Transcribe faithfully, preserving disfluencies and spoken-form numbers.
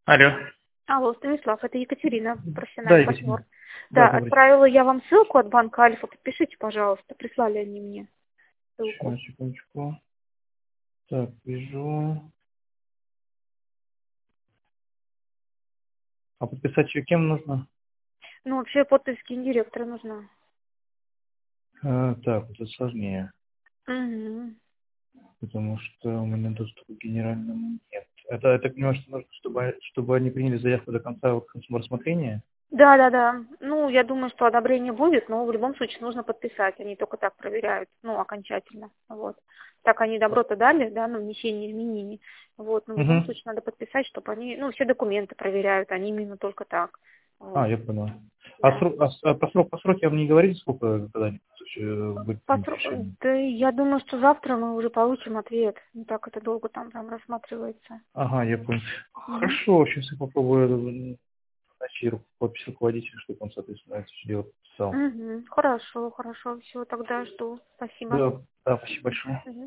Алло. Алло, Станислав, это Екатерина, Да, профессиональный партнер. Екатерина. Да, Да, говорите. отправила я вам ссылку от банка Альфа, подпишите, пожалуйста, прислали они мне ссылку. Сейчас, секундочку. Так, вижу. А подписать ее кем нужно? Ну, вообще подпись гендиректора нужна. А, так, вот это сложнее, Угу. потому что у меня доступа к генеральному нет. Это, я так понимаю, что нужно, чтобы, чтобы они приняли заявку до конца, к концу рассмотрения? Да, да, да. Ну, я думаю, что одобрение будет, но в любом случае нужно подписать. Они только так проверяют, ну, окончательно. Вот. Так они добро-то дали, да, на внесение изменений. Вот, но в любом Угу. случае надо подписать, чтобы они, ну, все документы проверяют, они именно только так. А, Вот, я понял. А, да. срок, а, с- а по, срок, по сроке вам не говорите, сколько когда-нибудь э, будет По принято сро- решение? Да, я думаю, что завтра мы уже получим ответ. Не так это долго там прям рассматривается. Ага, я понял. Мгм. Хорошо, сейчас я попробую найти ру- подпись руководителя, чтобы он, соответственно, это все дело подписал. Мгм. Хорошо, хорошо. Все, тогда жду. Спасибо. Да, да, спасибо большое. Мгм.